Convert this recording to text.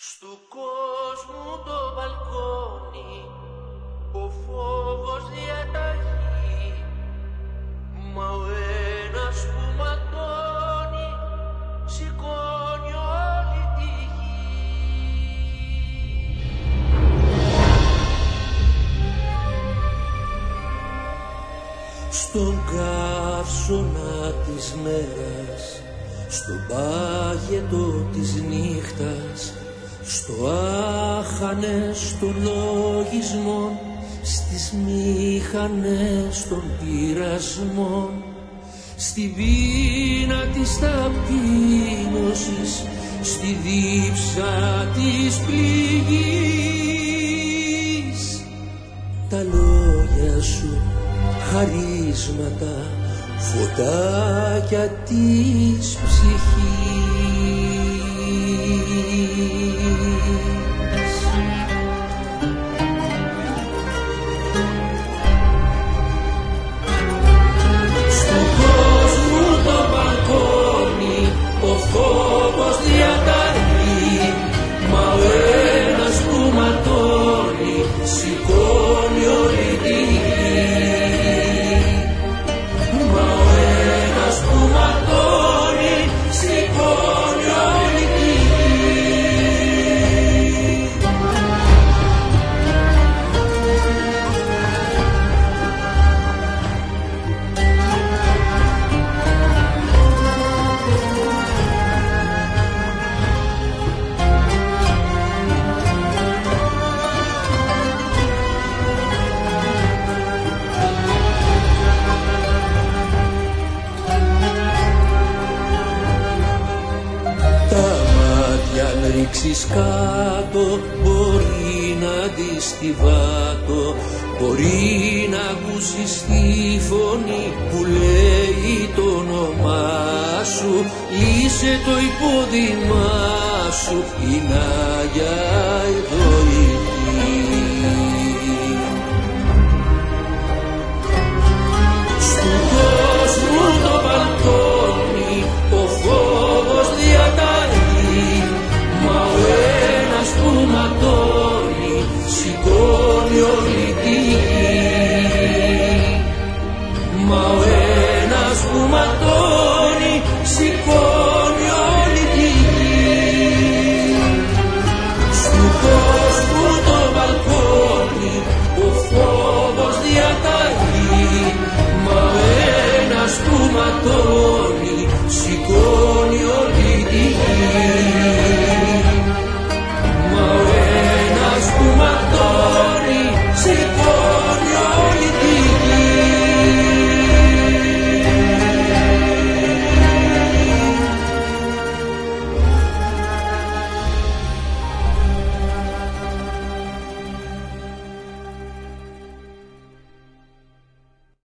Στου κόσμου το μπαλκόνι, ο φόβος διαταγεί, μα ο ένας που ματώνει, σηκώνει όλη τη γη. Στον καύσωνα της μέρας, στον πάγετο της νύχτας, στο άχανες των λογισμών, στις μήχανες των πειρασμών, στη βίνα της ταπείνωσης, στη δίψα της πληγής. Τα λόγια σου χαρίσματα, φωτάκια της ψυχής. Στον κόσμο το μπαλκόνι, ο φόβος διαταρρεί, μα ο ένας που ματώνει, σηκώνει όλη τη γη. Ρίξεις κάτω, μπορεί να αντιστιβάτω, μπορεί να ακούσεις τη φωνή που λέει το όνομά σου. Είσαι το υπόδειγμά σου, η Νάγια εδώ είναι.